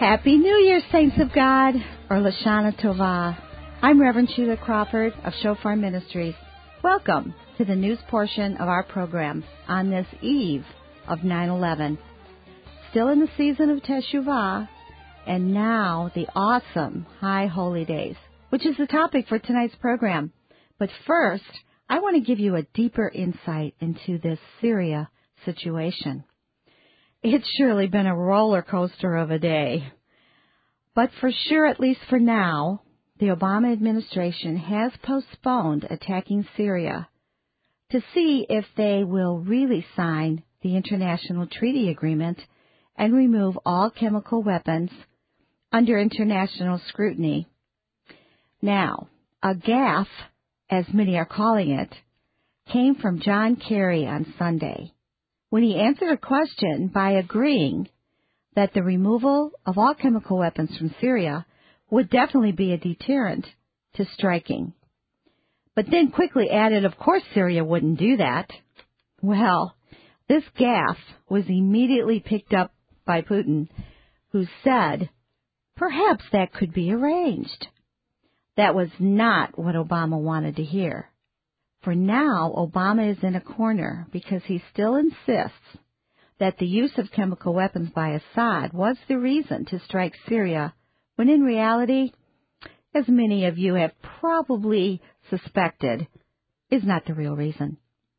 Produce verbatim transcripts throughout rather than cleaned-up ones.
Happy New Year, saints of God, or Lashana Tova. I'm Reverend Sheila Crawford of Shofar Ministries. Welcome to the news portion of our program on this eve of nine eleven. Still in the season of Teshuvah, and now the awesome High Holy Days, which is the topic for tonight's program. But first, I want to give you a deeper insight into this Syria situation. It's surely been a roller coaster of a day. But for sure, at least for now, the Obama administration has postponed attacking Syria to see if they will really sign the international treaty agreement and remove all chemical weapons under international scrutiny. Now, a gaffe, as many are calling it, came from John Kerry on Sunday, when he answered a question by agreeing that the removal of all chemical weapons from Syria would definitely be a deterrent to striking. But then quickly added, of course Syria wouldn't do that. Well, this gaffe was immediately picked up by Putin, who said, perhaps that could be arranged. That was not what Obama wanted to hear. For now, Obama is in a corner because he still insists that the use of chemical weapons by Assad was the reason to strike Syria, when in reality, as many of you have probably suspected, is not the real reason.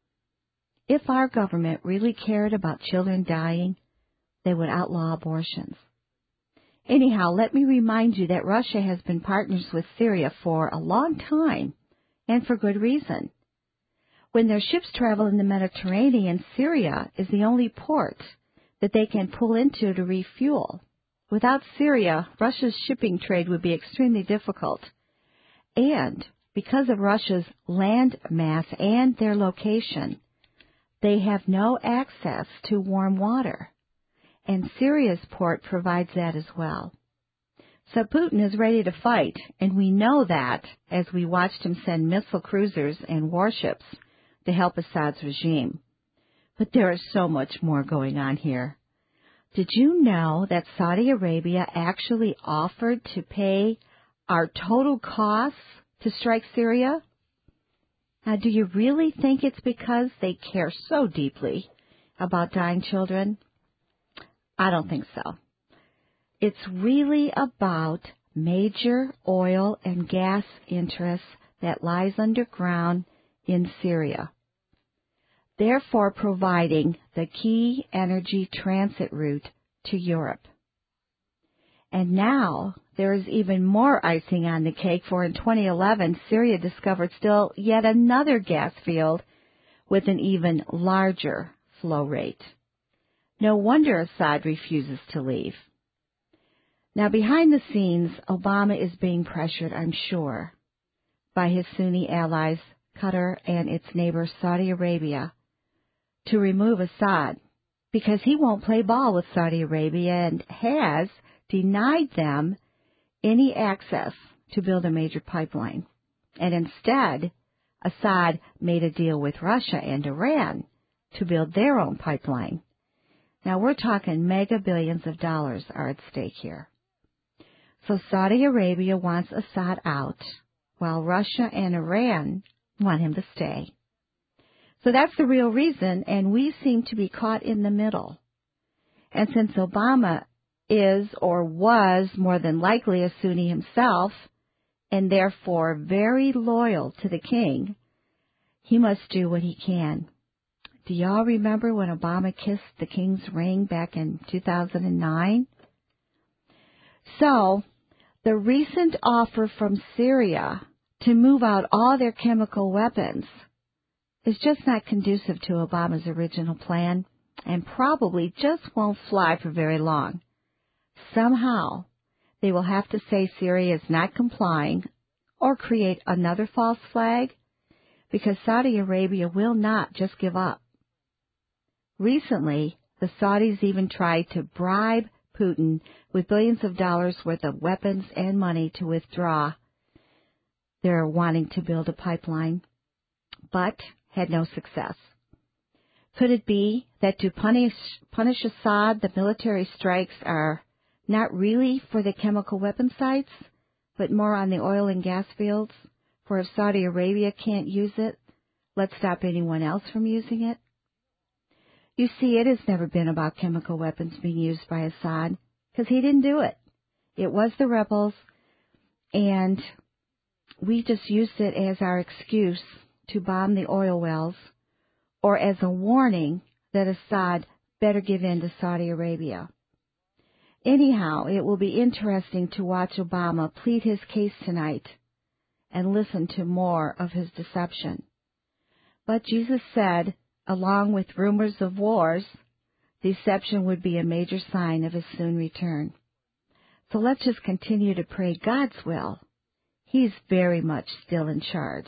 If our government really cared about children dying, they would outlaw abortions. Anyhow, let me remind you that Russia has been partners with Syria for a long time, and for good reason. When their ships travel in the Mediterranean, Syria is the only port that they can pull into to refuel. Without Syria, Russia's shipping trade would be extremely difficult. And because of Russia's land mass and their location, they have no access to warm water. And Syria's port provides that as well. So Putin is ready to fight, and we know that as we watched him send missile cruisers and warships to help Assad's regime. But there is so much more going on here. Did you know that Saudi Arabia actually offered to pay our total costs to strike Syria? Now, do you really think it's because they care so deeply about dying children? I don't think so. It's really about major oil and gas interests that lies underground in Syria, therefore providing the key energy transit route to Europe. And now there is even more icing on the cake, for in twenty eleven, Syria discovered still yet another gas field with an even larger flow rate. No wonder Assad refuses to leave. Now, behind the scenes, Obama is being pressured, I'm sure, by his Sunni allies, Qatar and its neighbor Saudi Arabia, to remove Assad, because he won't play ball with Saudi Arabia and has denied them any access to build a major pipeline. And instead, Assad made a deal with Russia and Iran to build their own pipeline. Now, we're talking mega billions of dollars are at stake here. So Saudi Arabia wants Assad out, while Russia and Iran want him to stay. So that's the real reason, and we seem to be caught in the middle. And since Obama is or was more than likely a Sunni himself, and therefore very loyal to the king, he must do what he can. Do y'all remember when Obama kissed the king's ring back in two thousand nine? So, the recent offer from Syria to move out all their chemical weapons is just not conducive to Obama's original plan, and probably just won't fly for very long. Somehow, they will have to say Syria is not complying or create another false flag, because Saudi Arabia will not just give up. Recently, the Saudis even tried to bribe Putin with billions of dollars worth of weapons and money to withdraw. They're wanting to build a pipeline, but had no success. Could it be that to punish punish Assad, the military strikes are not really for the chemical weapon sites, but more on the oil and gas fields, for if Saudi Arabia can't use it, let's stop anyone else from using it. You see, it has never been about chemical weapons being used by Assad, because he didn't do it. It was the rebels, and we just used it as our excuse to bomb the oil wells, or as a warning that Assad better give in to Saudi Arabia. Anyhow, it will be interesting to watch Obama plead his case tonight and listen to more of his deception. But Jesus said, along with rumors of wars, deception would be a major sign of his soon return. So let's just continue to pray God's will. He's very much still in charge.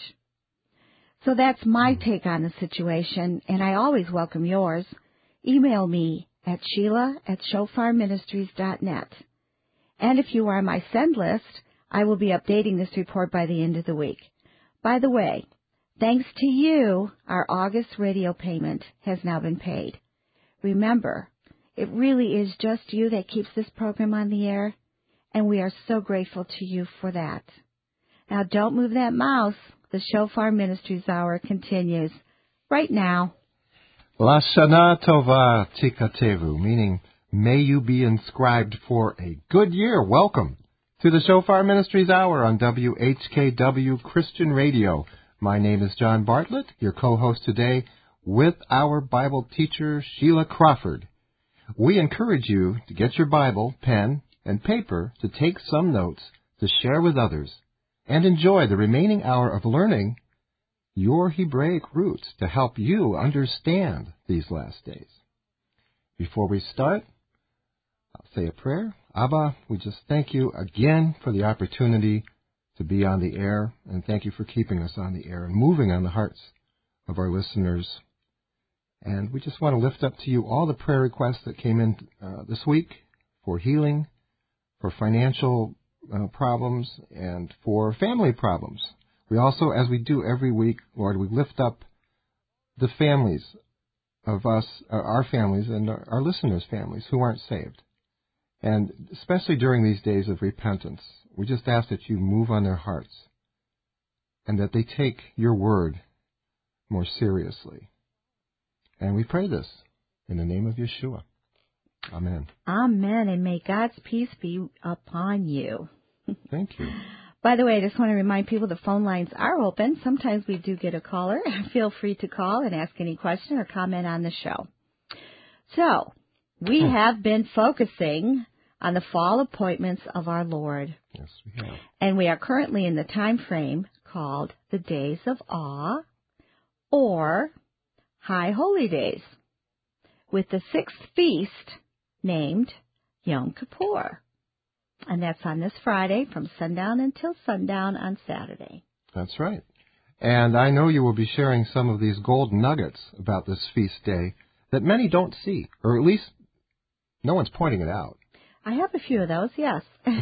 So that's my take on the situation, and I always welcome yours. Email me at Sheila at shofar ministries dot net. And if you are on my send list, I will be updating this report by the end of the week. By the way, thanks to you, our August radio payment has now been paid. Remember, it really is just you that keeps this program on the air, and we are so grateful to you for that. Now, don't move that mouse. The Shofar Ministries Hour continues right now. Lashana Tova Tikatevu, meaning may you be inscribed for a good year. Welcome to the Shofar Ministries Hour on W H K W Christian Radio. My name is John Bartlett, your co-host today, with our Bible teacher, Sheila Crawford. We encourage you to get your Bible, pen, and paper to take some notes to share with others and enjoy the remaining hour of learning your Hebraic roots to help you understand these last days. Before we start, I'll say a prayer. Abba, we just thank you again for the opportunity to be on the air, and thank you for keeping us on the air and moving on the hearts of our listeners. And we just want to lift up to you all the prayer requests that came in uh, this week for healing, for financial uh, problems, and for family problems. We also, as we do every week, Lord, we lift up the families of us, uh, our families, and our, our listeners' families who aren't saved. And especially during these days of repentance, we just ask that you move on their hearts and that they take your word more seriously. And we pray this in the name of Yeshua. Amen. Amen, and may God's peace be upon you. Thank you. By the way, I just want to remind people the phone lines are open. Sometimes we do get a caller. Feel free to call and ask any question or comment on the show. So, we hmm. have been focusing on the fall appointments of our Lord. Yes, we have. And we are currently in the time frame called the Days of Awe or High Holy Days, with the sixth feast named Yom Kippur. And that's on this Friday from sundown until sundown on Saturday. That's right. And I know you will be sharing some of these gold nuggets about this feast day that many don't see, or at least no one's pointing it out. I have a few of those, yes.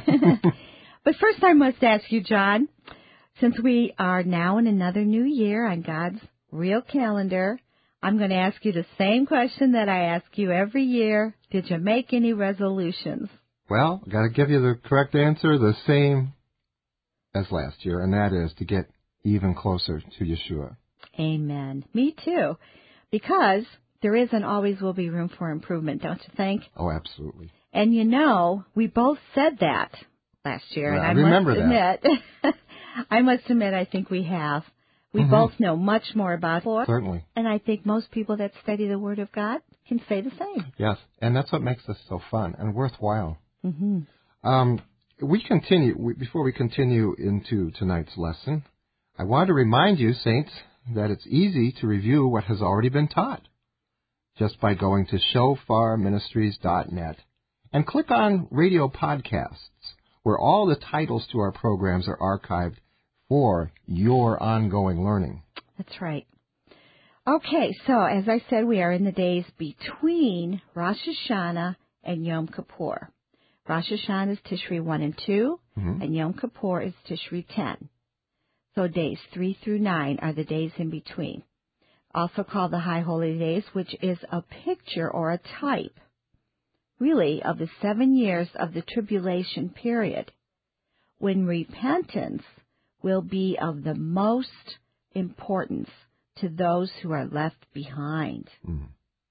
But first I must ask you, John, since we are now in another new year on God's real calendar, I'm going to ask you the same question that I ask you every year. Did you make any resolutions? Well, I've got to give you the correct answer, the same as last year, and that is to get even closer to Yeshua. Amen. Me too. Because there is and always will be room for improvement, don't you think? Oh, absolutely. And you know, we both said that last year, well, and I, I remember must admit, that. I must admit, I think we have. We mm-hmm. both know much more about it. Certainly. And I think most people that study the Word of God can say the same. Yes, and that's what makes this so fun and worthwhile. Mm-hmm. Um, we continue, we, before we continue into tonight's lesson, I want to remind you, Saints, that it's easy to review what has already been taught just by going to shofar ministries dot net and click on Radio Podcasts, where all the titles to our programs are archived for your ongoing learning. That's right. Okay, so as I said, we are in the days between Rosh Hashanah and Yom Kippur. Rosh Hashanah is Tishri one and two, mm-hmm. and Yom Kippur is Tishri ten. So days three through nine are the days in between. Also called the High Holy Days, which is a picture or a type, really, of the seven years of the tribulation period, when repentance will be of the most importance to those who are left behind. Mm.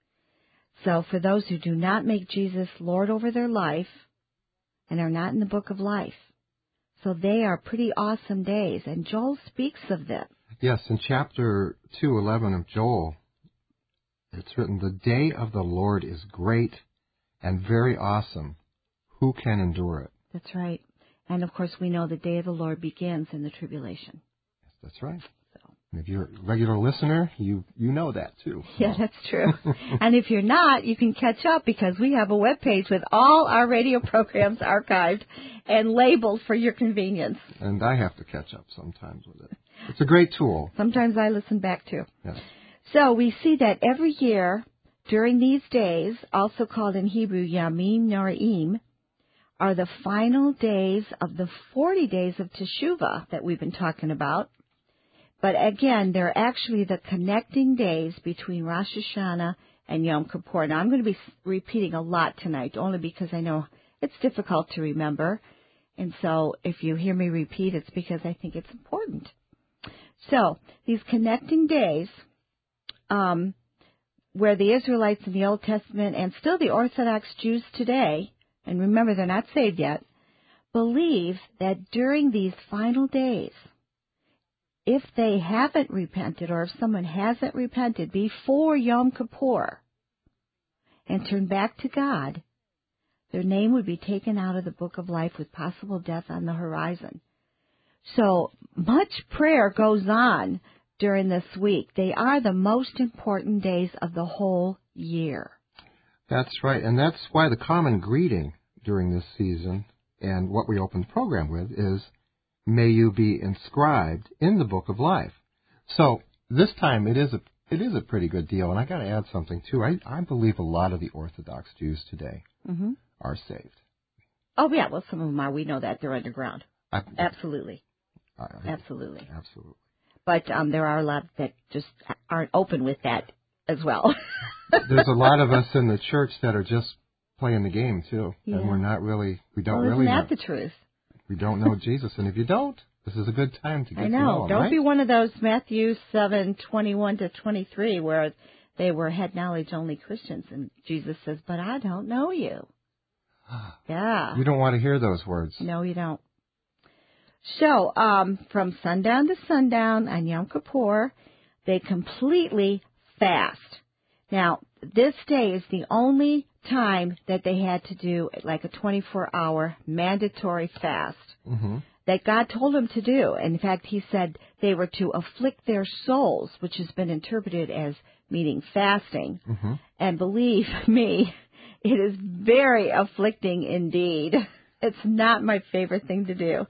So for those who do not make Jesus Lord over their life and are not in the book of life, so they are pretty awesome days, and Joel speaks of them. Yes, in chapter two eleven of Joel, it's written, "The day of the Lord is great and very awesome. Who can endure it?" That's right. And, of course, we know the day of the Lord begins in the tribulation. Yes, that's right. So. And if you're a regular listener, you, you know that, too. Yeah, that's true. And if you're not, you can catch up because we have a webpage with all our radio programs archived and labeled for your convenience. And I have to catch up sometimes with it. It's a great tool. Sometimes I listen back, too. Yes. So we see that every year during these days, also called in Hebrew Yamim Noraim, are the final days of the forty days of Teshuvah that we've been talking about. But again, they're actually the connecting days between Rosh Hashanah and Yom Kippur. Now, I'm going to be repeating a lot tonight, only because I know it's difficult to remember. And so if you hear me repeat, it's because I think it's important. So these connecting days, um, where the Israelites in the Old Testament and still the Orthodox Jews today, and remember they're not saved yet, believe that during these final days, if they haven't repented or if someone hasn't repented before Yom Kippur and turned back to God, their name would be taken out of the book of life with possible death on the horizon. So much prayer goes on during this week. They are the most important days of the whole year. That's right, and that's why the common greeting during this season and what we open the program with is, "May you be inscribed in the book of life." So this time it is a it is a pretty good deal, and I got to add something too. I, I believe a lot of the Orthodox Jews today Mm-hmm. are saved. Oh yeah, well some of them are. We know that they're underground. I, Absolutely, I, I, absolutely, absolutely. But um, there are a lot that just aren't open with that as well. There's a lot of us in the church that are just playing the game too, Yeah. and we're not really, we don't well, really isn't that know. the truth? We don't know Jesus, and if you don't, this is a good time to get I to know know. him, Don't right? be one of those Matthew seven twenty-one to twenty-three where they were head knowledge only Christians, and Jesus says, "But I don't know you." Yeah. You don't want to hear those words. No, you don't. So, um, from sundown to sundown on Yom Kippur, they completely fast. Now, this day is the only time that they had to do like a twenty-four hour mandatory fast Mm-hmm. that God told them to do. In fact, he said they were to afflict their souls, which has been interpreted as meaning fasting. Mm-hmm. And believe me, it is very afflicting indeed. It's not my favorite thing to do.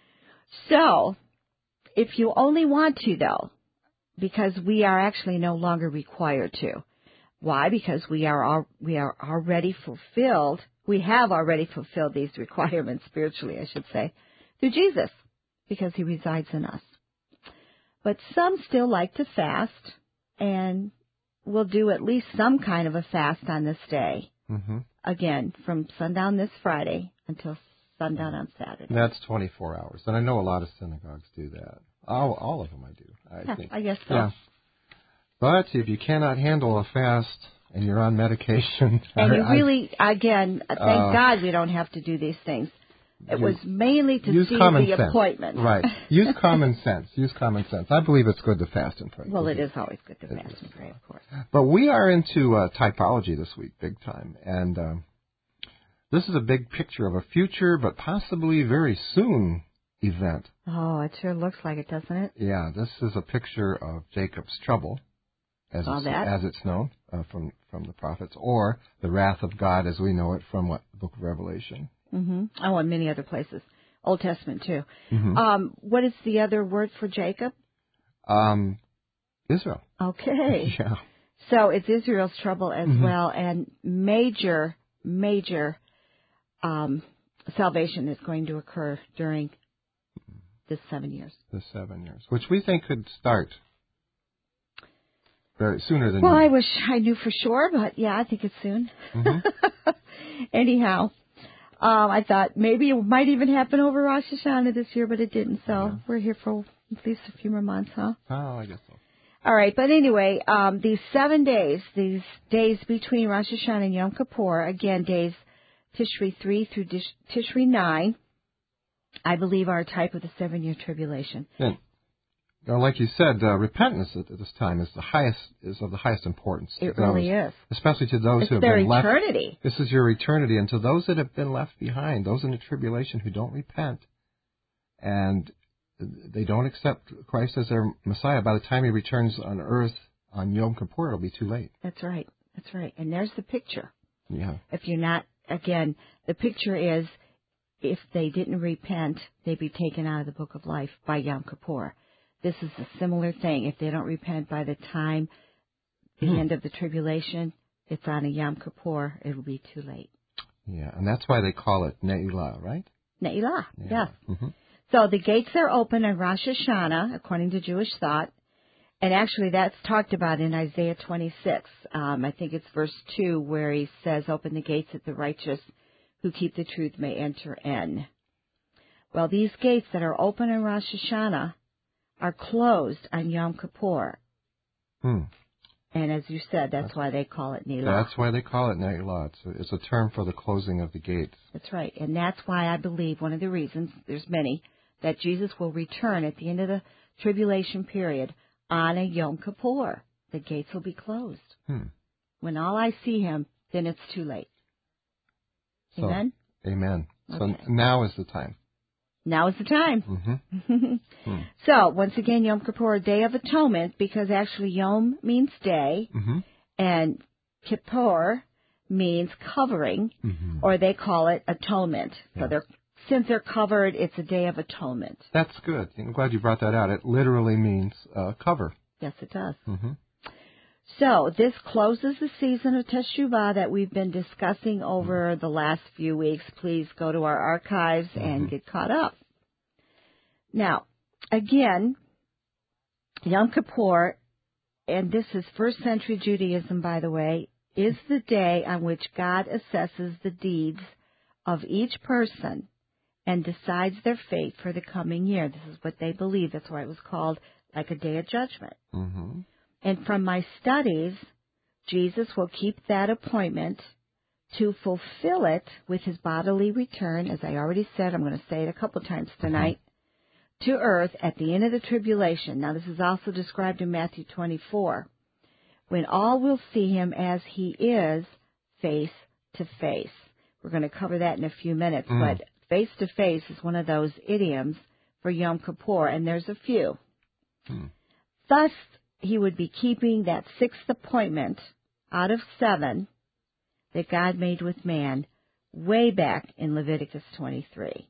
So, if you only want to, though, because we are actually no longer required to. Why? Because we are all, we are already fulfilled. We have already fulfilled these requirements spiritually, I should say, through Jesus, because he resides in us. But some still like to fast, and will do at least some kind of a fast on this day. Mm-hmm. Again, from sundown this Friday until sundown on Saturday. That's twenty-four hours, and I know a lot of synagogues do that. All, all of them, I do. I yeah, think. I guess so. Yeah. But if you cannot handle a fast and you're on medication, and you I, really, again, thank uh, God we don't have to do these things. It was mainly to use see common the sense. appointment. Right. Use common sense. Use common sense. I believe it's good to fast and pray. Well, it is always good to fast and pray, of course. But we are into uh, typology this week, big time. And um, this is a big picture of a future, but possibly very soon event. Oh, it sure looks like it, doesn't it? Yeah, this is a picture of Jacob's trouble, as, Saw it's, that. as it's known uh, from, from the prophets, or the wrath of God as we know it from what the book of Revelation. Mm-hmm. Oh, and many other places. Old Testament, too. Mm-hmm. Um, what is the other word for Jacob? Um, Israel. Okay. Yeah. So it's Israel's trouble as Mm-hmm. well, and major, major um, salvation is going to occur during this seven years. The seven years, which we think could start very sooner than Well, you. I wish I knew for sure, but yeah, I think it's soon. Mm-hmm. Anyhow, um, I thought maybe it might even happen over Rosh Hashanah this year, but it didn't. So Yeah. we're here for at least a few more months, huh? Oh, I guess so. All right, but anyway, um, these seven days, these days between Rosh Hashanah and Yom Kippur, again, days Tishri three through Tish- Tishri nine, I believe are a type of the seven-year tribulation. And, uh, like you said, uh, repentance at this time is the highest is of the highest importance. To It those, really is. especially to those It's who have their been left. eternity. This is your eternity, and to those that have been left behind, those in the tribulation who don't repent, and they don't accept Christ as their Messiah, by the time He returns on earth on Yom Kippur, it'll be too late. That's right. That's right. And there's the picture. Yeah. If you're not, again, the picture is if they didn't repent, they'd be taken out of the book of life by Yom Kippur. This is a similar thing. If they don't repent by the time the Hmm. end of the tribulation, it's on a Yom Kippur, it'll be too late. Yeah, and that's why they call it Ne'ilah, right? Ne'ilah, yes. Mm-hmm. So the gates are open on Rosh Hashanah, according to Jewish thought. And actually, that's talked about in Isaiah twenty-six. Um, I think it's verse two where he says, "Open the gates that the righteous who keep the truth may enter in." Well, these gates that are open on Rosh Hashanah are closed on Yom Kippur. Hmm. And as you said, that's, that's why they call it Ne'ilah. That's why they call it Ne'ilah. It's a, it's a term for the closing of the gates. That's right. And that's why I believe one of the reasons, there's many, that Jesus will return at the end of the tribulation period on a Yom Kippur. The gates will be closed. Hmm. When all I see Him, then it's too late. So, Amen? Amen. So Okay. now is the time. Now is the time. Mm-hmm. hmm. So, once again, Yom Kippur, Day of Atonement, because actually Yom means day, Mm-hmm. and Kippur means covering, Mm-hmm. or they call it atonement. Yeah. So they're since they're covered, it's a day of atonement. That's good. I'm glad you brought that out. It literally means uh, cover. Yes, it does. Mm-hmm. So this closes the season of Teshuvah that we've been discussing over mm-hmm. the last few weeks. Please go to our archives mm-hmm. and get caught up. Now, again, Yom Kippur, and this is first century Judaism, by the way, is the day on which God assesses the deeds of each person and decides their fate for the coming year. This is what they believe. That's why it was called like a day of judgment. Mm-hmm. And from my studies, Jesus will keep that appointment to fulfill it with His bodily return, as I already said. I'm going to say it a couple times tonight, mm-hmm. to earth at the end of the tribulation. Now, this is also described in Matthew twenty-four, when all will see Him as He is, face to face. We're going to cover that in a few minutes, mm. but face to face is one of those idioms for Yom Kippur, and there's a few. Mm. Thus, He would be keeping that sixth appointment out of seven that God made with man way back in Leviticus twenty-three.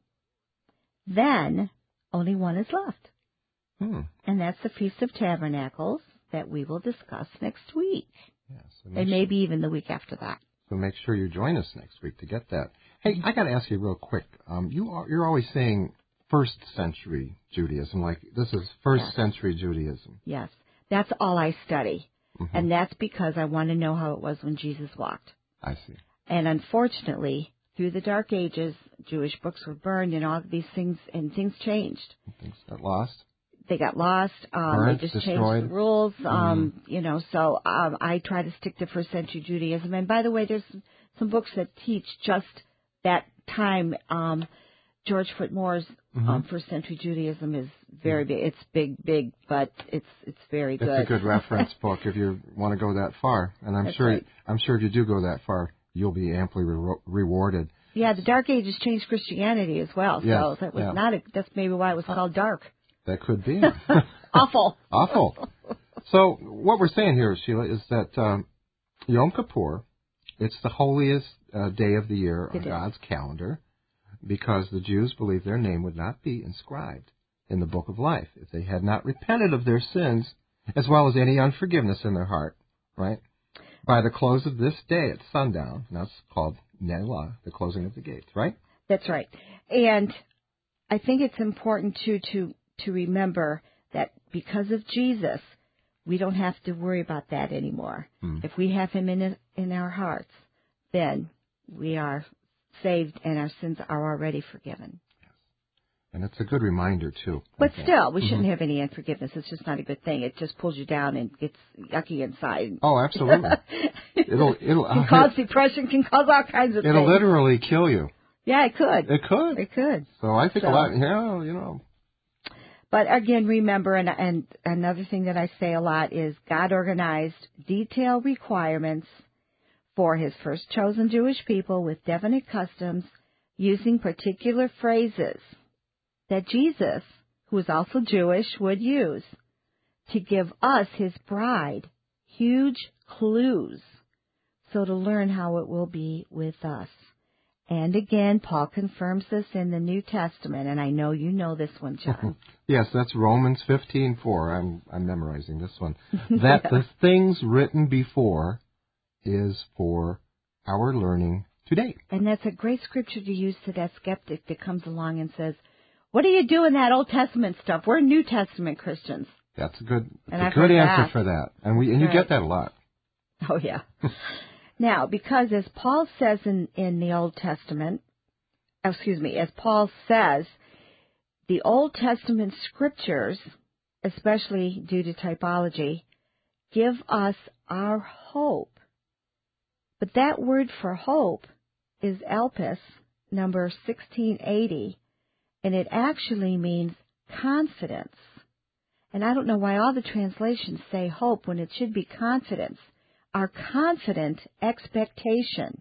Then, only one is left. Hmm. And that's the Feast of Tabernacles that we will discuss next week. Yeah, so and maybe sure, even the week after that. So make sure you join us next week to get that. Hey, I got to ask you real quick. Um, you are, you're always saying first century Judaism, like this is first yes. century Judaism. Yes. That's all I study. Mm-hmm. And that's because I want to know how it was when Jesus walked. I see. And unfortunately, through the Dark Ages, Jewish books were burned and all of these things, and things changed. Things got lost? They got lost. Um, Burnt, they just destroyed. changed the rules. Mm-hmm. Um, you know, so um, I try to stick to first century Judaism. And by the way, there's some books that teach just that time. Um, George Footmore's mm-hmm. um, first century Judaism is very big. It's big, big, but it's it's very good. It's a good reference book if you want to go that far. And I'm That's sure right. I'm sure if you do go that far, you'll be amply re- rewarded. Yeah, the Dark Ages changed Christianity as well. Yes, so that was yeah. not. A, that's maybe why it was called dark. That could be. Awful. Awful. So what we're saying here, Sheila, is that um, Yom Kippur, it's the holiest uh, day of the year on God's calendar, because the Jews believed their name would not be inscribed in the book of life if they had not repented of their sins, as well as any unforgiveness in their heart, right? By the close of this day at sundown, and that's called Ne'ilah, the closing of the gates, right? That's right. And I think it's important, too, to, to remember that because of Jesus, we don't have to worry about that anymore. Hmm. If we have him in in our hearts, then we are saved and our sins are already forgiven. And it's a good reminder, too. But still, we mm-hmm. shouldn't have any unforgiveness. It's just not a good thing. It just pulls you down and gets yucky inside. Oh, absolutely. it'll it'll can uh, cause depression, can cause all kinds of it'll things. It'll literally kill you. Yeah, it could. It could. It could. So I think so, a lot, yeah, you know. But again, remember, and, and another thing that I say a lot is God organized detailed requirements for his first chosen Jewish people with definite customs using particular phrases that Jesus, who is also Jewish, would use to give us, his bride, huge clues so to learn how it will be with us. And again, Paul confirms this in the New Testament, and I know you know this one, John. Yes, that's Romans fifteen four. I'm I'm memorizing this one. That yeah. the things written before is for our learning today. And that's a great scripture to use to that skeptic that comes along and says, "What are you doing that Old Testament stuff? We're New Testament Christians." That's a good, that's and a good answer that. for that, and we and you right. get that a lot. Oh yeah. Now, because as Paul says in, in the Old Testament, excuse me, as Paul says, the Old Testament scriptures, especially due to typology, give us our hope. But that word for hope is elpis, number sixteen eighty, and it actually means confidence. And I don't know why all the translations say hope when it should be confidence. Our confident expectation.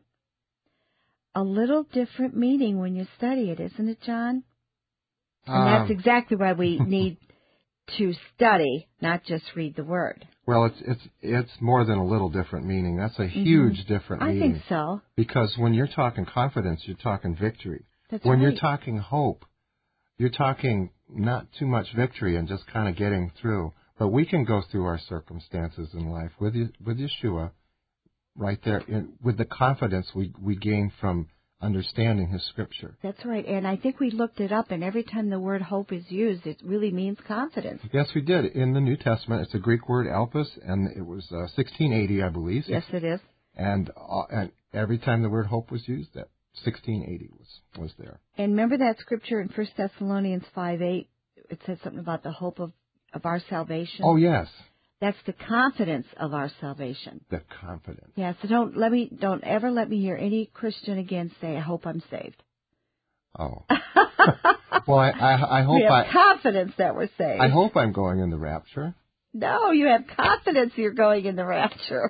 A little different meaning when you study it, isn't it, John? And um, that's exactly why we need to study, not just read the word. Well, it's it's it's more than a little different meaning. That's a huge mm-hmm. different I meaning. think so. Because when you're talking confidence, you're talking victory. That's when right. you're talking hope, you're talking not too much victory and just kind of getting through. But we can go through our circumstances in life with with Yeshua, right there, in, with the confidence we we gain from understanding his scripture. That's right, and I think we looked it up, and every time the word hope is used, it really means confidence. Yes, we did. In the New Testament, it's a Greek word, elpis, and it was uh, sixteen eighty, I believe. Yes, it is. And uh, and every time the word hope was used, that sixteen eighty was, was there. And remember that scripture in First Thessalonians five eight, it says something about the hope of of our salvation. Oh, yes. That's the confidence of our salvation. The confidence. Yeah, so don't let me don't ever let me hear any Christian again say, "I hope I'm saved." Oh. Well, I I, I hope we have I confidence that we're saved. I hope I'm going in the rapture. No, you have confidence you're going in the rapture.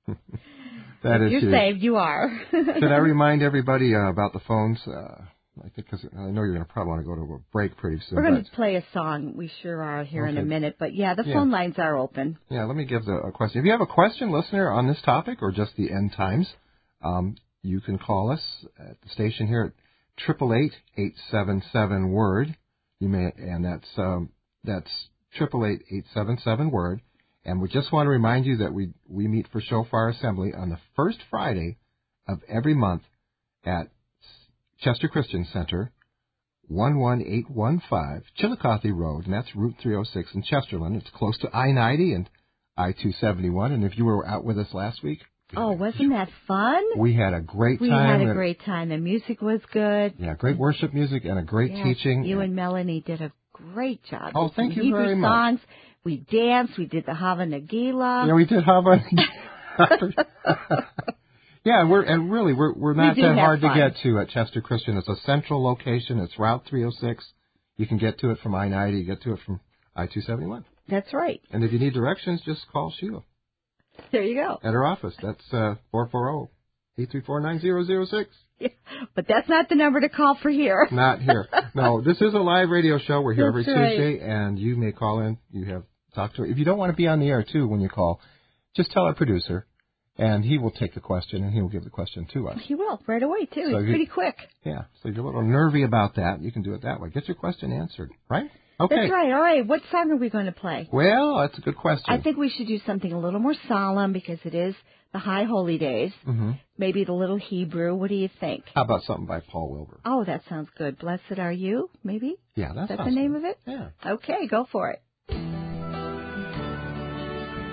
That if is you're huge. saved, you are. Should I remind everybody uh, about the phones? Uh, I think because I know you're going to probably want to go to a break pretty soon. We're going to play a song. We sure are here okay. in a minute. But, yeah, the phone yeah. lines are open. Yeah, let me give the, a question. If you have a question, listener, on this topic or just the end times, um, you can call us at the station here at eight eight eight, eight seven seven, word. You may, and that's um, that's eight eight eight, eight seven seven, word. And we just want to remind you that we, we meet for Shofar Assembly on the first Friday of every month at Chester Christian Center, one one eight one five Chillicothe Road, and that's Route three oh six in Chesterland. It's close to I ninety and I two seventy-one. And if you were out with us last week... Oh, wasn't that fun? We had a great we time. We had a great time. The music was good. Yeah, great worship music and a great yes, teaching. You and Melanie did a great job. Oh, thank you Hebrew very much. Songs. We danced. We did the Hava Nagila. Yeah, we did Hava Nagila. Yeah, we're and really we're we're not we that hard fun. to get to at Chester Christian. It's a central location. It's Route three oh six. You can get to it from I ninety. You get to it from I two seventy-one. That's right. And if you need directions, just call Sheila. There you go. At her office. That's uh, four four zero, eight three four, nine zero zero six. Yeah, but that's not the number to call for here. Not here. No, this is a live radio show. We're here that's every right. Tuesday, and you may call in. You have talk to her. If you don't want to be on the air too when you call, just tell our producer. And he will take the question, and he will give the question to us. He will, right away, too. So it's you, pretty quick. Yeah, so if you're a little nervy about that, you can do it that way. Get your question answered, right? Okay. That's right. All right. What song are we going to play? Well, that's a good question. I think we should do something a little more solemn because it is the High Holy Days. Mm-hmm. Maybe the Little Hebrew. What do you think? How about something by Paul Wilbur? Oh, that sounds good. Blessed Are You, maybe? Yeah, that Is that sounds the name good. of it? Yeah. Okay, go for it.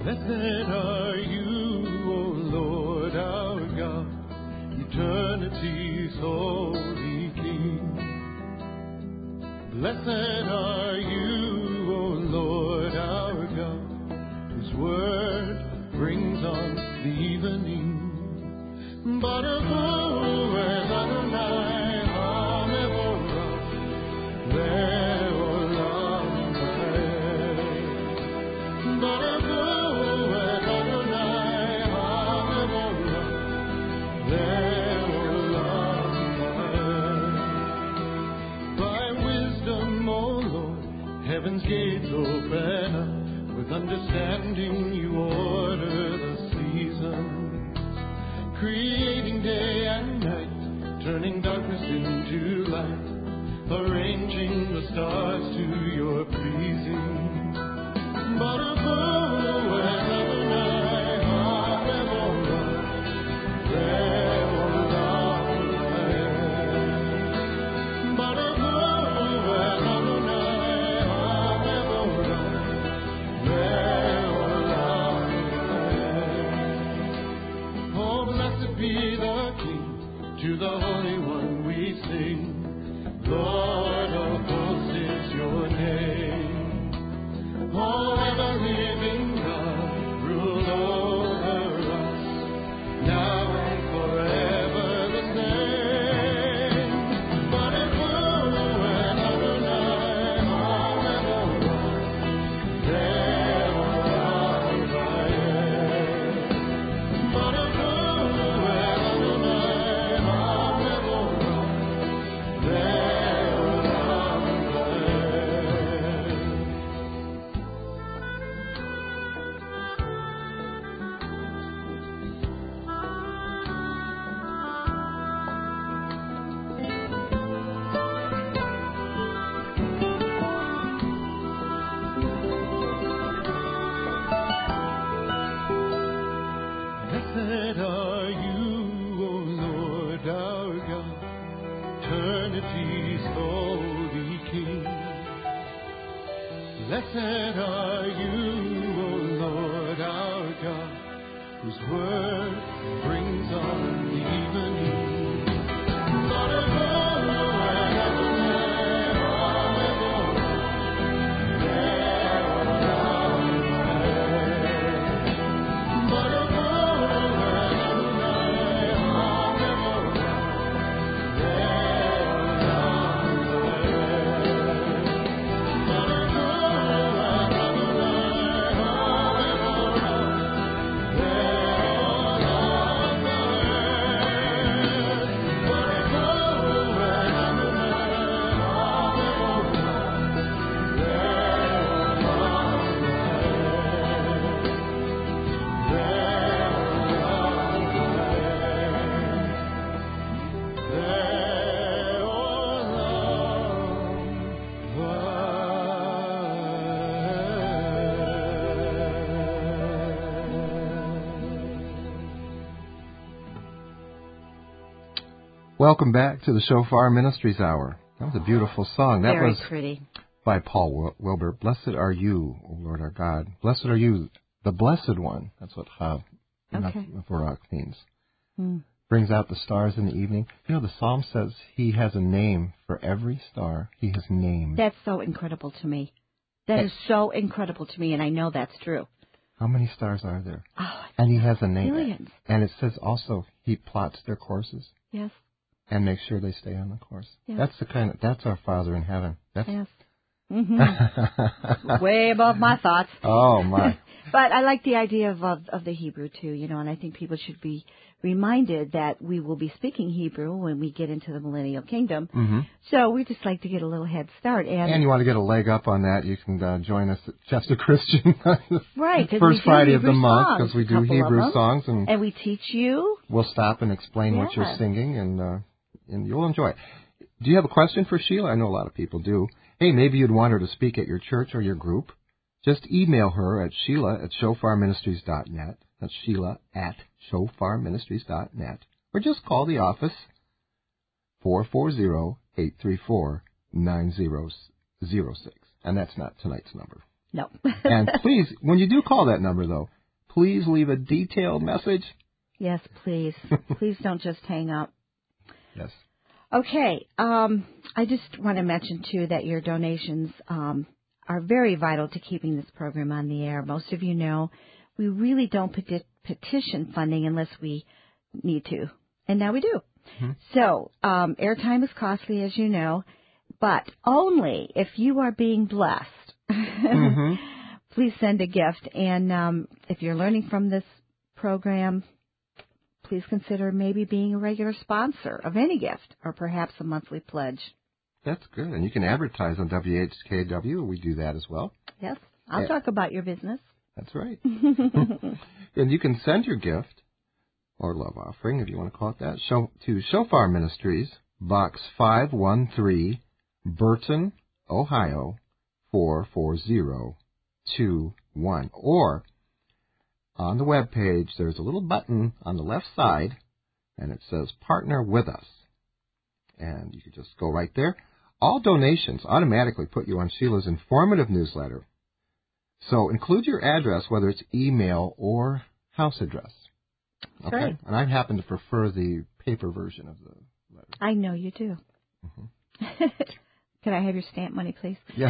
Blessed are you, O Lord our God, eternity's holy King. Blessed are you, O Lord our God, whose word brings on the evening. Baruch hu et Adonai ha-mevorach, le'olam va'ed. Baruch hu et Adonai ha-mevorach, le'olam va'ed. By wisdom, O Lord, heaven's gates open up. With understanding you order the seasons, creating day and night, turning darkness into light, arranging the stars to your pleasing. Baruch hu et Adonai ha-mevorach, le'olam va'ed. Baruch hu et Adonai ha-mevorach, le'olam va'ed. Oh, blessed be the King, to the Holy One we sing. Lord of hosts is your name. Oh, ever-living God, rule over us, now and forever the same. Baruch hu et Adonai ha-mevorach, le'olam va'ed. Baruch hu et Adonai ha-mevorach, le'olam va'ed. Blessed are you, O Lord our God, eternity's holy King. Blessed are you, O Lord our God, whose word brings on the evening. Baruch hu et Adonai ha-mevorach, le'olam va'ed. Baruch hu et Adonai ha-mevorach, le'olam va'ed. Baruch hu et Adonai ha-mevorach, le'olam va'ed. Baruch hu et Adonai ha-mevorach, Welcome back to the Shofar Ministries Hour. That was a beautiful song. That Very was pretty. by Paul Wil- Wilbur. Blessed are you, O Lord our God. Blessed are you, the Blessed One. That's what Ha Okay. Mevorach means. Hmm. Brings out the stars in the evening. You know, the Psalm says he has a name for every star. He has named. That's so incredible to me. That Hey. is so incredible to me, and I know that's true. How many stars are there? Oh, And he has a name. billions. And it says also he plots their courses Yes, and makes sure they stay on the course. Yes. That's the kind of, that's our Father in heaven. That's yes. Mm-hmm. Way above my thoughts. Oh, my. But I like the idea of, of of the Hebrew too, you know, and I think people should be reminded that we will be speaking Hebrew when we get into the Millennial Kingdom. Mm-hmm. So we just like to get a little head start. And, And you want to get a leg up on that, you can uh, join us at Chester Christian right, 'cause we first do Friday of Hebrew the month songs, because we a do couple of Hebrew them. songs, and, and we teach you. we'll stop and explain what you're Yes. singing, and uh, and you'll enjoy it. Do you have a question for Sheila? I know a lot of people do. Hey, maybe you'd want her to speak at your church or your group. Just email her at Sheila at shofar ministries dot net. That's Sheila at shofar ministries dot net. Or just call the office, four four zero, eight three four, nine zero zero six. And that's not tonight's number. No. And please, when you do call that number, though, please leave a detailed message. Yes, please. Please don't just hang up. Yes. Okay. Um, I just want to mention, too, that your donations um, are very vital to keeping this program on the air. Most of you know we really don't peti- petition funding unless we need to. And now we do. Mm-hmm. So um, airtime is costly, as you know, but only if you are being blessed. Mm-hmm. Please send a gift. And um, if you're learning from this program, please consider maybe being a regular sponsor of any gift or perhaps a monthly pledge. That's good. And you can advertise on W H K W. We do that as well. Yes. I'll yeah. talk about your business. That's right. And you can send your gift or love offering, if you want to call it that, show, to Shofar Ministries, Box five one three, Burton, Ohio, four four zero two one. Or on the web page, there's a little button on the left side, and it says Partner with Us. And you can just go right there. All donations automatically put you on Sheila's informative newsletter. So include your address, whether it's email or house address. Okay. Right. And I happen to prefer the paper version of the letter. I know you do. Mm-hmm. Can I have your stamp money, please? Yes.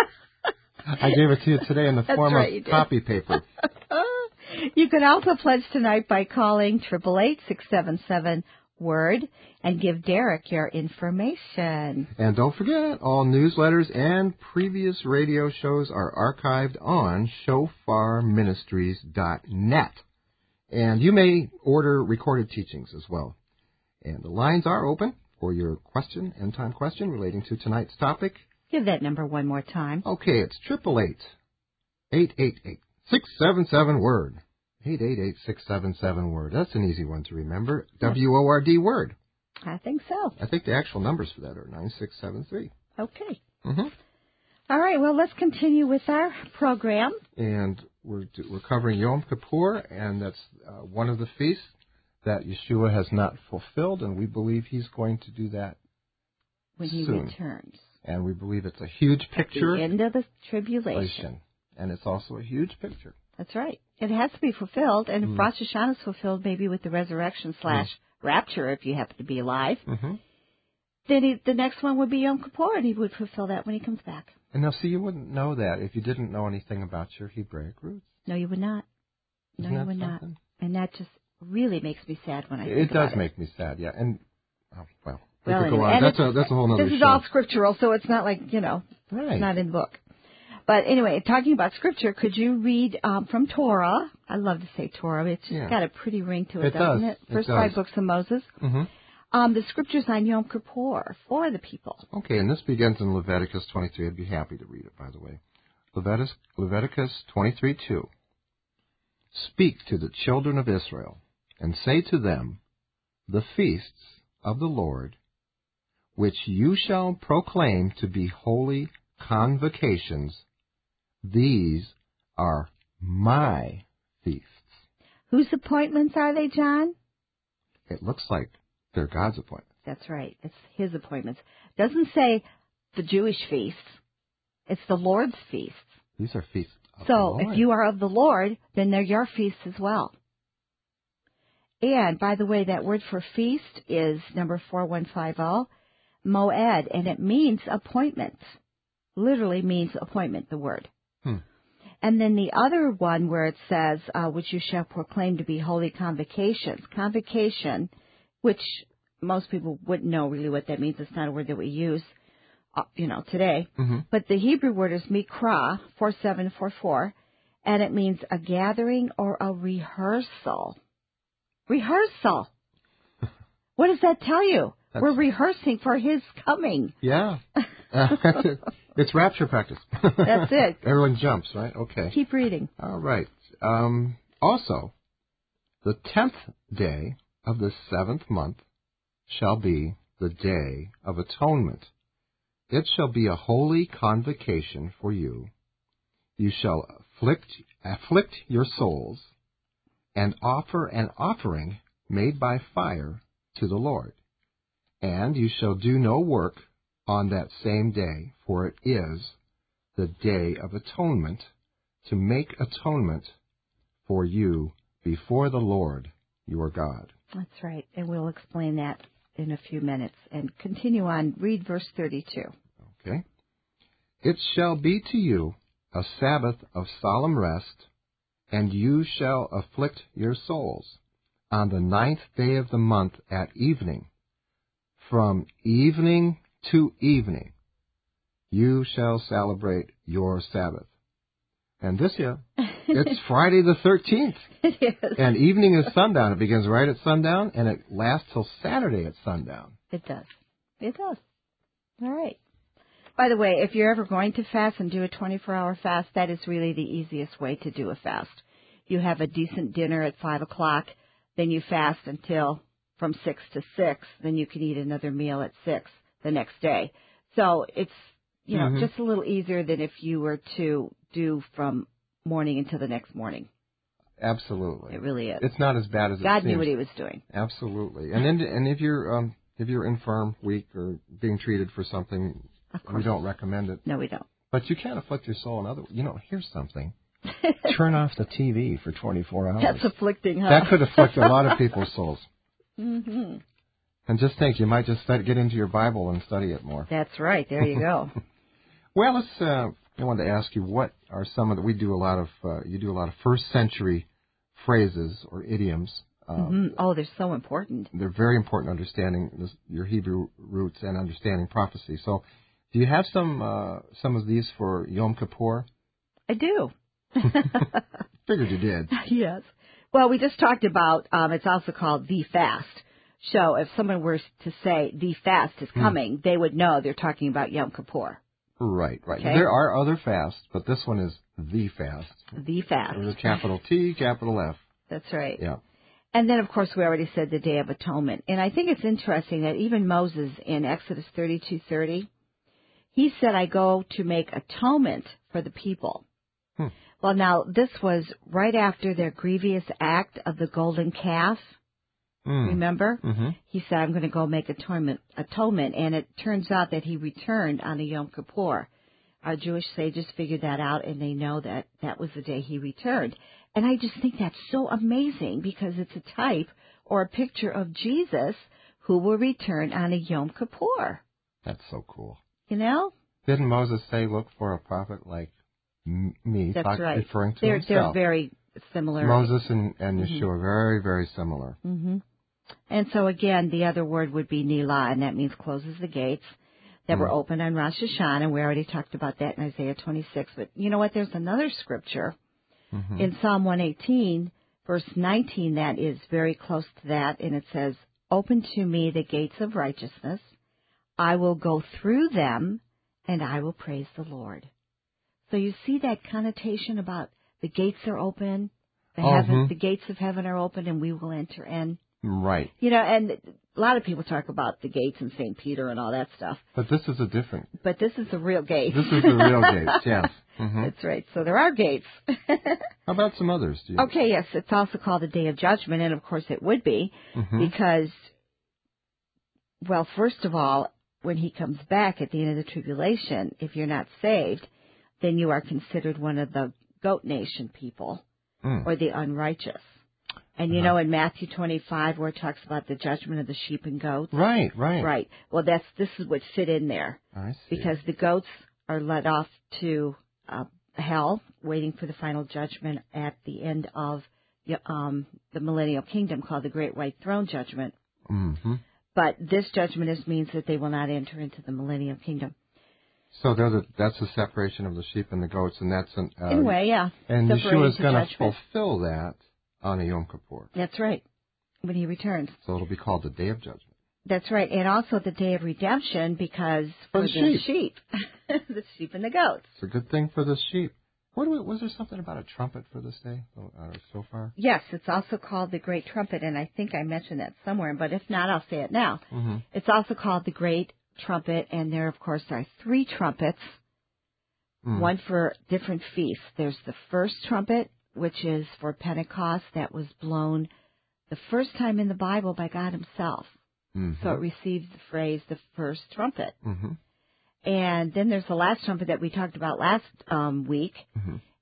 I gave it to you today in the That's form right, of copy paper. You can also pledge tonight by calling eight eight eight, six seven seven, WORD and give Derek your information. And don't forget, all newsletters and previous radio shows are archived on shofar ministries dot net. And you may order recorded teachings as well. And the lines are open for your question, end time question relating to tonight's topic. Give that number one more time. Okay, it's eight eight eight, eight eight eight, six seven seven, WORD. eight eight eight, six seven seven, WORD. That's an easy one to remember. W O R D, WORD. I think so. I think the actual numbers for that are nine six seven three. Okay. Mm-hmm. All right, well, let's continue with our program. And we're we're covering Yom Kippur, and that's uh, one of the feasts that Yeshua has not fulfilled, and we believe he's going to do that when he soon. returns. And we believe it's a huge picture. At the end of the tribulation. And it's also a huge picture. That's right. It has to be fulfilled, and mm. if Rosh Hashanah is fulfilled, maybe with the resurrection slash mm. rapture, if you happen to be alive, mm-hmm. then he, the next one would be Yom Kippur, and he would fulfill that when he comes back. And now, see, you wouldn't know that if you didn't know anything about your Hebraic roots. No, you would not. No, Isn't you would something? not. And that just really makes me sad when I think it about it. It does make me sad, yeah. And, oh, well, we well could go anyway, on. That's a, that's a whole other This show. is all scriptural, so it's not like, you know, right. It's not in the book. But anyway, talking about Scripture, could you read um, from Torah? I love to say Torah. It's yeah. got a pretty ring to it, it doesn't does. it? First it does. five books of Moses. Mm-hmm. Um, the Scriptures on Yom Kippur for the people. Okay, and this begins in Leviticus twenty-three. I'd be happy to read it, by the way. Leviticus, Leviticus twenty-three two. Speak to the children of Israel, and say to them, the feasts of the Lord, which you shall proclaim to be holy convocations, these are my feasts. Whose appointments are they, John? It looks like they're God's appointments. That's right. It's his appointments. It doesn't say the Jewish feasts. It's the Lord's feasts. These are feasts of so the Lord. If you are of the Lord, then they're your feasts as well. And, by the way, that word for feast is number four one five zero, moed, and it means appointment. Literally means appointment, the word. Hmm. And then the other one where it says, uh, which you shall proclaim to be holy convocations. Convocation, which most people wouldn't know really what that means. It's not a word that we use, uh, you know, today. Mm-hmm. But the Hebrew word is mikra, four seven four four, and it means a gathering or a rehearsal. Rehearsal. What does that tell you? That's... We're rehearsing for his coming. Yeah. It's rapture practice. That's it. Everyone jumps, right? Okay. Keep reading. All right. Um, also, the tenth day of the seventh month shall be the day of atonement. It shall be a holy convocation for you. You shall afflict, afflict your souls and offer an offering made by fire to the Lord. And you shall do no work on that same day, for it is the day of atonement to make atonement for you before the Lord your God. That's right. And we'll explain that in a few minutes. And continue on. Read verse thirty-two. Okay. It shall be to you a Sabbath of solemn rest, and you shall afflict your souls on the ninth day of the month at evening. From evening to evening you shall celebrate your Sabbath. And this year, it's Friday the thirteenth. It is. And evening is sundown. It begins right at sundown, and it lasts till Saturday at sundown. It does. It does. All right. By the way, if you're ever going to fast and do a twenty-four hour fast, that is really the easiest way to do a fast. You have a decent dinner at five o'clock, then you fast until from six to six, then you can eat another meal at six the next day. So it's, you know, Mm-hmm. just a little easier than if you were to do from morning until the next morning. Absolutely. It really is. It's not as bad as it God seems. knew what he was doing. Absolutely. And then, and if you're um, if you're infirm, weak, or being treated for something, Of course. we don't recommend it. No, we don't. But you can't afflict your soul in other. You know, here's something. Turn off the T V for twenty-four hours. That's afflicting, huh? That could afflict a lot of people's souls. Mm-hmm. And just think, you might just start, get into your Bible and study it more. That's right. There you go. Well, let's. Uh, I wanted to ask you, what are some of the? We do a lot of. Uh, you do a lot of first century phrases or idioms. Um, Mm-hmm. Oh, they're so important. They're very important understanding this, your Hebrew roots and understanding prophecy. So, do you have some uh, some of these for Yom Kippur? I do. Figured you did. Yes. Well, we just talked about, um, it's also called the fast. So if someone were to say the fast is coming, they would know they're talking about Yom Kippur. Right, right. Okay. There are other fasts, but this one is the fast. The fast. With a capital T, capital F. That's right. Yeah. And then, of course, we already said the Day of Atonement. And I think it's interesting that even Moses in Exodus thirty-two thirty, he said, I go to make atonement for the people. Hmm. Well, now, this was right after their grievous act of the golden calf. Mm. Remember? Mm-hmm. He said, I'm going to go make atonement, atonement. And it turns out that he returned on a Yom Kippur. Our Jewish sages figured that out, and they know that that was the day he returned. And I just think that's so amazing because it's a type or a picture of Jesus who will return on a Yom Kippur. That's so cool. You know? Didn't Moses say, look for a prophet like m- me? That's talk, right. Referring to they're, himself. They're very similar. Moses and, and Mm-hmm. Yeshua, very, very similar. Mm-hmm. And so, again, the other word would be Nilah, and that means closes the gates that were open on Rosh Hashanah. We already talked about that in Isaiah twenty-six. But you know what? There's another scripture Mm-hmm. in Psalm one eighteen, verse nineteen, that is very close to that, and it says, Open to me the gates of righteousness. I will go through them, and I will praise the Lord. So you see that connotation about the gates are open, the, Oh, heaven, hmm. the gates of heaven are open, and we will enter in. Right. You know, and a lot of people talk about the gates and Saint Peter and all that stuff. But this is a different. But this is the real gate. This is the real gates, yes. Mm-hmm. That's right. So there are gates. How about some others? Do you... Okay, yes. It's also called the Day of Judgment, and of course it would be Mm-hmm. because, well, first of all, when he comes back at the end of the tribulation, if you're not saved, then you are considered one of the goat nation people Mm. or the unrighteous. And you Uh-huh. know in Matthew twenty-five where it talks about the judgment of the sheep and goats? Right, right. Right. Well, that's this is what fit in there I see. because the goats are led off to uh, hell, waiting for the final judgment at the end of um, the millennial kingdom called the Great White Throne Judgment. Mm-hmm. But this judgment is, means that they will not enter into the millennial kingdom. So they're the, that's the separation of the sheep and the goats, and that's an. Uh, In a way, yeah. And Separated Yeshua's to going to judgment. fulfill that on a Yom Kippur. That's right. When he returns. So it'll be called the Day of Judgment. That's right. And also the day of redemption because For for the the sheep. sheep. The sheep and the goats. It's a good thing for the sheep. What do we, was there something about a trumpet for this day uh, so far? Yes, it's also called the Great Trumpet, and I think I mentioned that somewhere, but if not, I'll say it now. Mm-hmm. It's also called the Great Trumpet, and there, of course, are three trumpets, Mm. one for different feasts. There's the first trumpet, which is for Pentecost, that was blown the first time in the Bible by God himself. Mm-hmm. So it receives the phrase, the first trumpet. Mm-hmm. And then there's the last trumpet that we talked about last um, week, Mm-hmm.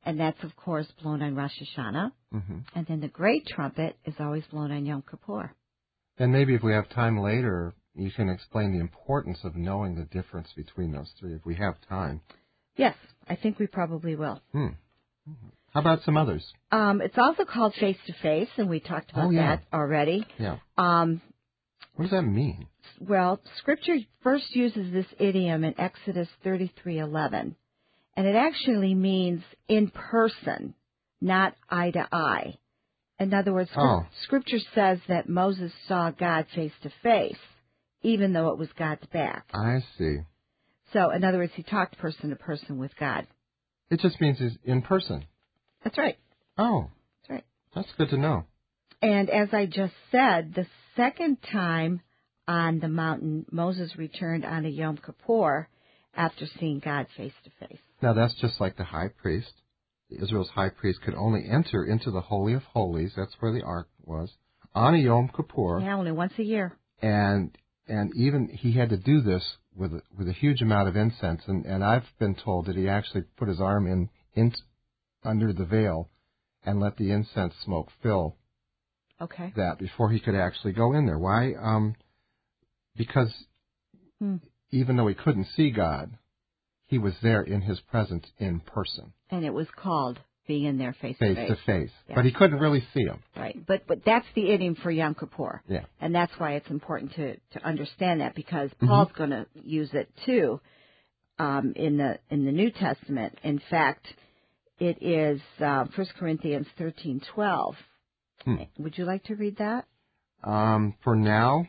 And that's, of course, blown on Rosh Hashanah. Mm-hmm. And then the great trumpet is always blown on Yom Kippur. And maybe if we have time later, you can explain the importance of knowing the difference between those three, if we have time. Yes, I think we probably will. Hmm. How about some others? Um, it's also called face-to-face, and we talked about oh, yeah. that already. Yeah. Um, what does that mean? Well, Scripture first uses this idiom in Exodus thirty-three eleven, and it actually means in person, not eye to eye. In other words, oh. Scripture says that Moses saw God face-to-face, even though it was God's back. I see. So, in other words, he talked person to person with God. It just means he's in person. That's right. Oh. That's right. That's good to know. And as I just said, the second time on the mountain, Moses returned on a Yom Kippur after seeing God face to face. Now, that's just like the high priest. Israel's high priest could only enter into the Holy of Holies, that's where the Ark was, on a Yom Kippur. Yeah, only once a year. And and even he had to do this with a, with a huge amount of incense. And, and I've been told that he actually put his arm in, in under the veil and let the incense smoke fill okay. that before he could actually go in there. Why? Um, because hmm. even though he couldn't see God, he was there in his presence in person. And it was called being in there face to face. Face to face. Yeah. But he couldn't really see him. Right. But but that's the idiom for Yom Kippur. Yeah. And that's why it's important to, to understand that, because Mm-hmm. Paul's going to use it too um, in the in the New Testament. In fact, it is uh, First Corinthians thirteen twelve. Hmm. Would you like to read that? Um, for now,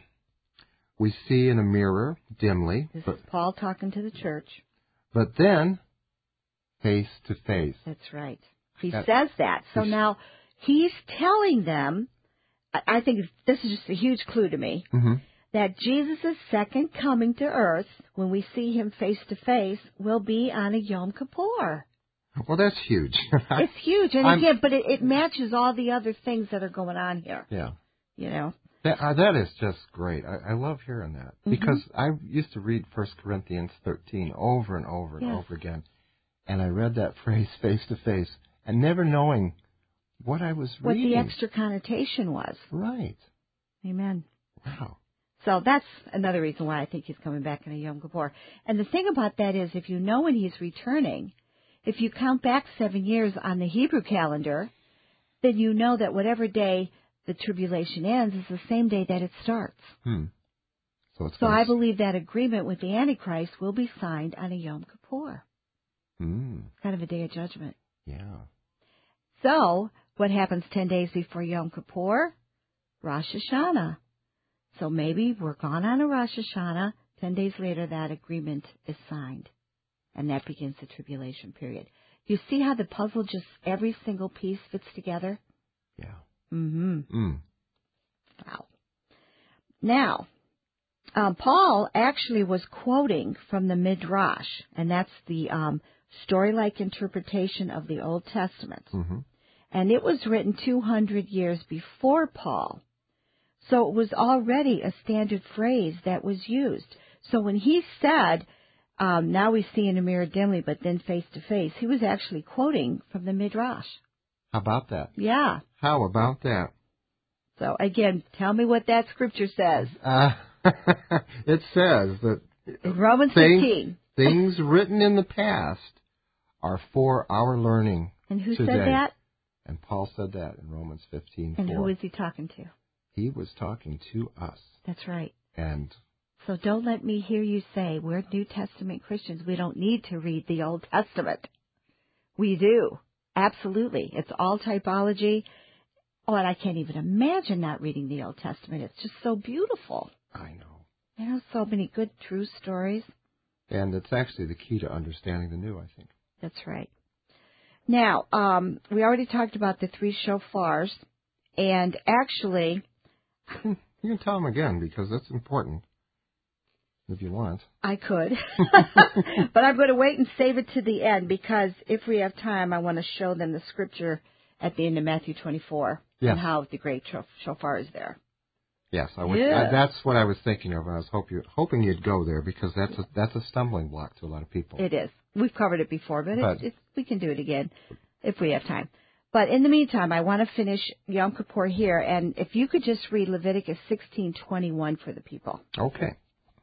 we see in a mirror dimly. This but, is Paul talking to the church. But then, face to face. That's right. He That, says that. So now he's telling them, I, I think this is just a huge clue to me, mm-hmm. that Jesus' second coming to earth, when we see him face to face, will be on a Yom Kippur. Well, that's huge. It's huge. And I'm, again, but it, it matches all the other things that are going on here. Yeah. You know? That, uh, that is just great. I, I love hearing that. Mm-hmm. Because I used to read First Corinthians thirteen over and over and yes. over again. And I read that phrase face to face and never knowing what I was what reading. What the extra connotation was. Right. Amen. Wow. So that's another reason why I think he's coming back in a Yom Kippur. And the thing about that is, if you know when he's returning, if you count back seven years on the Hebrew calendar, then you know that whatever day the tribulation ends is the same day that it starts. Hmm. So, it's so I s- believe that agreement with the Antichrist will be signed on a Yom Kippur. Hmm. Kind of a day of judgment. Yeah. So what happens ten days before Yom Kippur? Rosh Hashanah. So maybe we're gone on a Rosh Hashanah. Ten days later, that agreement is signed. And that begins the tribulation period. You see how the puzzle, just every single piece fits together? Yeah. Mm-hmm. Mm. Wow. Now, um, Paul actually was quoting from the Midrash, and that's the um, story-like interpretation of the Old Testament. Mm-hmm. And it was written two hundred years before Paul. So it was already a standard phrase that was used. So when he said, um, now we see in a mirror dimly, but then face to face, he was actually quoting from the Midrash. How about that? Yeah. How about that? So again, tell me what that scripture says. Uh, it says that In Romans things, fifteen. things written in the past are for our learning. And who today. said that? And Paul said that in Romans fifteen. And who was he talking to? He was talking to us. That's right. And so don't let me hear you say we're New Testament Christians. We don't need to read the Old Testament. We do. Absolutely. It's all typology. Oh, and I can't even imagine not reading the Old Testament. It's just so beautiful. I know. You know, so many good, true stories. And it's actually the key to understanding the new, I think. That's right. Now, um, we already talked about the three shofars. And actually... You can tell them again, because that's important, if you want. I could. But I'm going to wait and save it to the end, because if we have time, I want to show them the scripture at the end of Matthew twenty-four, yes. and how the great shofar is there. Yes, I was, yeah. I, that's what I was thinking of, and I was hope you, hoping you'd go there, because that's a, that's a stumbling block to a lot of people. It is. We've covered it before, but, but it's, it's, we can do it again. if we have time. But in the meantime, I want to finish Yom Kippur here, and if you could just read Leviticus sixteen twenty-one for the people. Okay.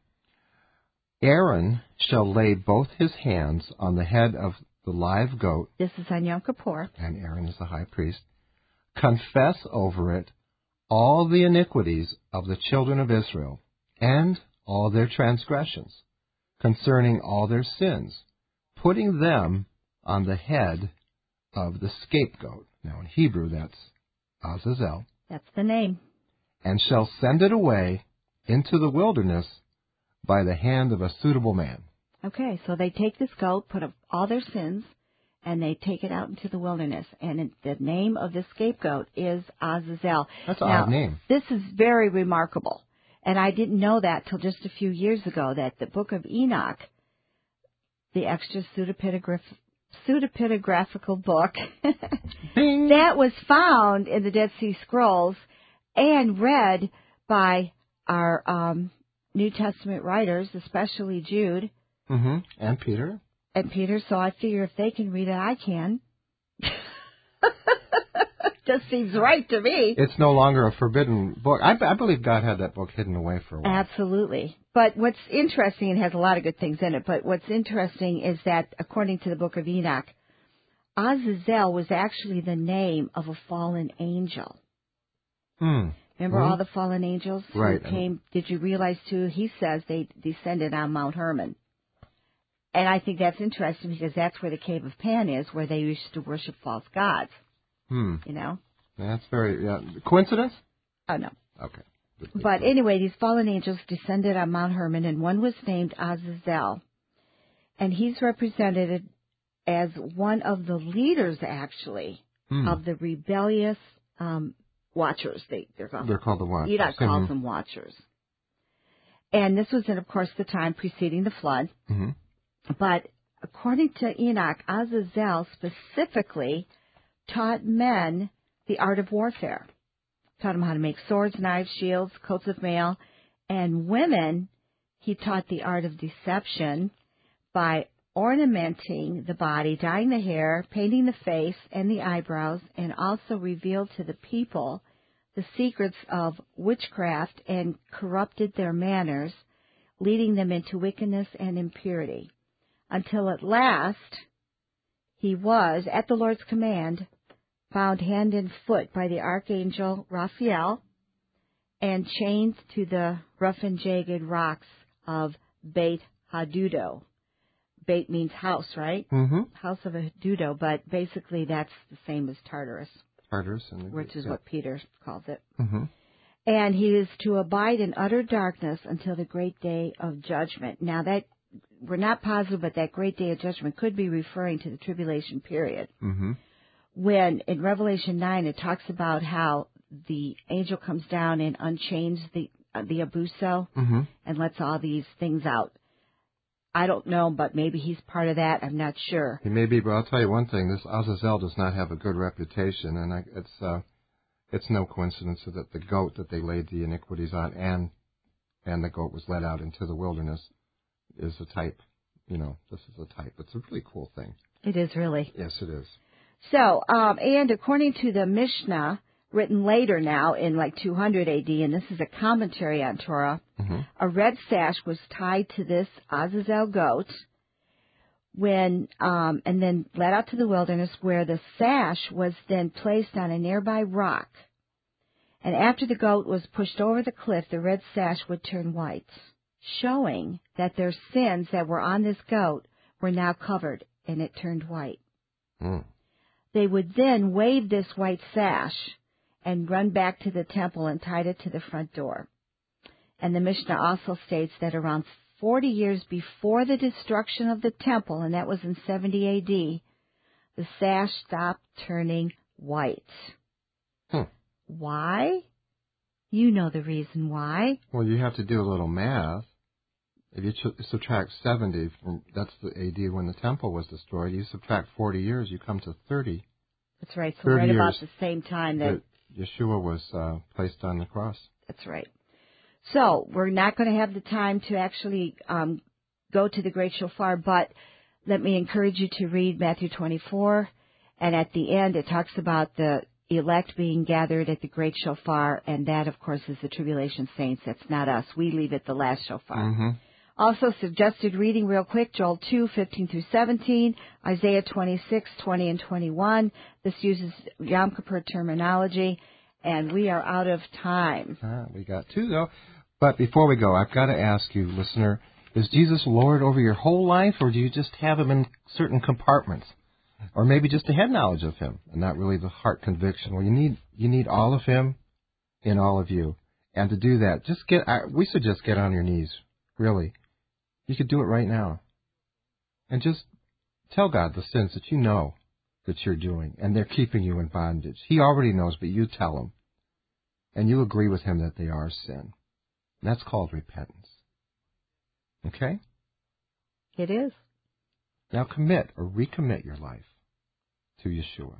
Aaron shall lay both his hands on the head of the live goat. This is on Yom Kippur. And Aaron is the high priest. Confess over it all the iniquities of the children of Israel and all their transgressions concerning all their sins, putting them on the head of the scapegoat. Now in Hebrew that's Azazel. That's the name. And shall send it away into the wilderness by the hand of a suitable man. Okay, so they take this goat, put up all their sins, and they take it out into the wilderness. And it, the name of the scapegoat is Azazel. That's an now, odd name. This is very remarkable. And I didn't know that till just a few years ago, that the book of Enoch, the extra pseudepigraph, pseudepigraphical book, that was found in the Dead Sea Scrolls and read by our um, New Testament writers, especially Jude. Mm-hmm. And Peter. And Peter, so I figure if they can read it, I can. Just seems right to me. It's no longer a forbidden book. I, I believe God had that book hidden away for a while. Absolutely. But what's interesting, it has a lot of good things in it, but what's interesting is that, according to the book of Enoch, Azazel was actually the name of a fallen angel. Hmm. Remember mm-hmm. all the fallen angels who right. came? Did you realize, too, he says they descended on Mount Hermon. And I think that's interesting because that's where the Cave of Pan is, where they used to worship false gods. Hmm. You know? That's very... Yeah. Coincidence? Oh, no. Okay. But anyway, these fallen angels descended on Mount Hermon, and one was named Azazel. And he's represented as one of the leaders, actually, hmm. of the rebellious um, Watchers. They, they're called. They're called the Watchers. Enoch calls mm-hmm. them Watchers. And this was in, of course, the time preceding the flood. Mm-hmm. But according to Enoch, Azazel specifically taught men the art of warfare. Taught them how to make swords, knives, shields, coats of mail. And women, he taught the art of deception by ornamenting the body, dyeing the hair, painting the face and the eyebrows, and also revealed to the people the secrets of witchcraft and corrupted their manners, leading them into wickedness and impurity. Until at last he was, at the Lord's command, bound hand and foot by the archangel Raphael and chained to the rough and jagged rocks of Beit Hadudo. Beit means house, right? Mm-hmm. House of Hadudo, but basically that's the same as Tartarus. Tartarus. And which is yeah. what Peter calls it. Mm-hmm. And he is to abide in utter darkness until the great day of judgment. Now that, we're not positive, but that great day of judgment could be referring to the tribulation period. Mm-hmm. When in Revelation nine it talks about how the angel comes down and unchains the uh, the abuso mm-hmm. and lets all these things out. I don't know, but maybe he's part of that. I'm not sure. He may be, but I'll tell you one thing: this Azazel does not have a good reputation, and I, it's uh, it's no coincidence that the goat that they laid the iniquities on, and and the goat was led out into the wilderness, is a type. You know, this is a type. It's a really cool thing. It is really. Yes, it is. So, um, and according to the Mishnah, written later now in like two hundred A D, and this is a commentary on Torah, mm-hmm. a red sash was tied to this Azazel goat when, um, and then led out to the wilderness, where the sash was then placed on a nearby rock. And after the goat was pushed over the cliff, the red sash would turn white, showing that their sins that were on this goat were now covered, and it turned white. Mm. They would then wave this white sash and run back to the temple and tied it to the front door. And the Mishnah also states that around forty years before the destruction of the temple, and that was in seventy A D, the sash stopped turning white. Hmm. Why? You know the reason why. Well, you have to do a little math. If you ch- subtract seventy, from, that's the A D when the temple was destroyed, you subtract forty years, you come to thirty. That's right. So right about the same time that, that Yeshua was uh, placed on the cross. That's right. So we're not going to have the time to actually um, go to the Great Shofar, but let me encourage you to read Matthew twenty-four And at the end, it talks about the elect being gathered at the great shofar, and that, of course, is the tribulation saints. That's not us. We leave at the last shofar. Mm-hmm. Also, suggested reading real quick, Joel two, fifteen through seventeen, Isaiah twenty-six, twenty and twenty-one. This uses Yom Kippur terminology, and we are out of time. Ah, we got two, though. But before we go, I've got to ask you, listener, is Jesus Lord over your whole life, or do you just have him in certain compartments? Or maybe just a head knowledge of him, and not really the heart conviction. Well, you need you need all of him in all of you. And to do that, just get, we suggest get on your knees, really. You could do it right now. And just tell God the sins that you know that you're doing, and they're keeping you in bondage. He already knows, but you tell him. And you agree with him that they are sin. And that's called repentance. Okay? It is. Now commit or recommit your life to Yeshua.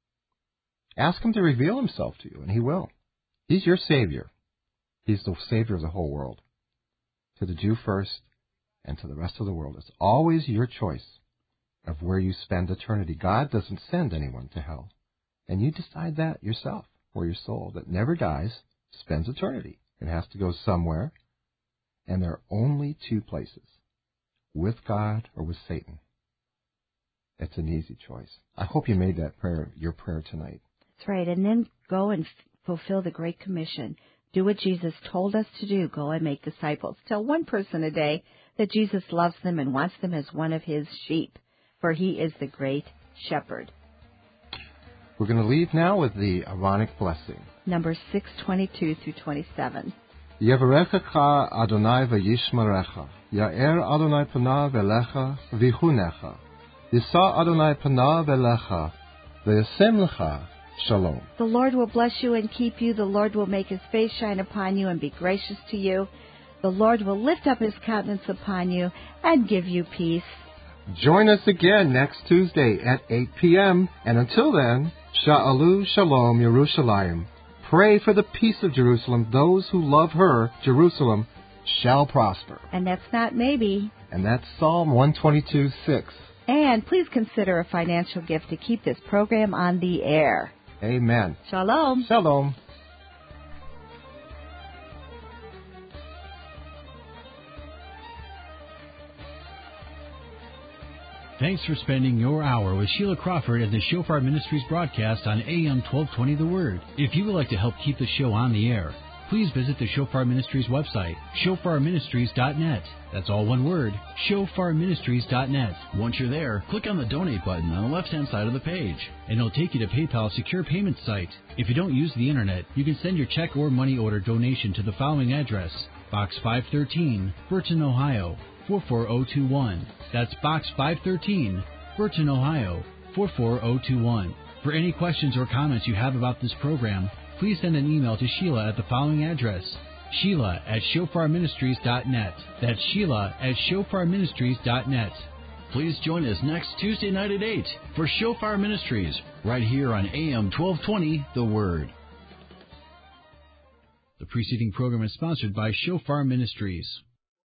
Ask him to reveal himself to you, and he will. He's your Savior. He's the Savior of the whole world. To the Jew first, and to the rest of the world. It's always your choice of where you spend eternity. God doesn't send anyone to hell. And you decide that yourself, where your soul that never dies spends eternity. It has to go somewhere. And there are only two places, with God or with Satan. It's an easy choice. I hope you made that prayer your prayer tonight. That's right. And then go and f- fulfill the Great Commission. Do what Jesus told us to do. Go and make disciples. Tell one person a day that Jesus loves them and wants them as one of his sheep, for he is the great shepherd. We're going to leave now with the Aaronic blessing. Number six twenty-two through twenty-seven. Yevarechecha Adonai v'yishmerecha, Ya'er Adonai panav elecha v'chunecha, Yisa Adonai panav elecha v'yasem lecha shalom. The Lord will bless you and keep you. The Lord will make his face shine upon you and be gracious to you. The Lord will lift up his countenance upon you and give you peace. Join us again next Tuesday at eight p.m. And until then, Sha'alu Shalom Yerushalayim. Pray for the peace of Jerusalem. Those who love her, Jerusalem, shall prosper. And that's not maybe. And that's Psalm one twenty-two, six. And please consider a financial gift to keep this program on the air. Amen. Shalom. Shalom. Thanks for spending your hour with Sheila Crawford and the Shofar Ministries broadcast on A M twelve twenty The Word. If you would like to help keep the show on the air, please visit the Shofar Ministries website, shofar ministries dot net. That's all one word, shofar ministries dot net. Once you're there, click on the Donate button on the left-hand side of the page, and it'll take you to PayPal's secure payment site. If you don't use the Internet, you can send your check or money order donation to the following address, Box five thirteen, Burton, Ohio, four four zero two one. That's Box five thirteen, Burton, Ohio, four four zero two one. For any questions or comments you have about this program, please send an email to Sheila at the following address, Sheila at shofar ministries dot net. That's Sheila at shofar ministries dot net. Please join us next Tuesday night at eight for Shofar Ministries, right here on A M twelve twenty, The Word. The preceding program is sponsored by Shofar Ministries.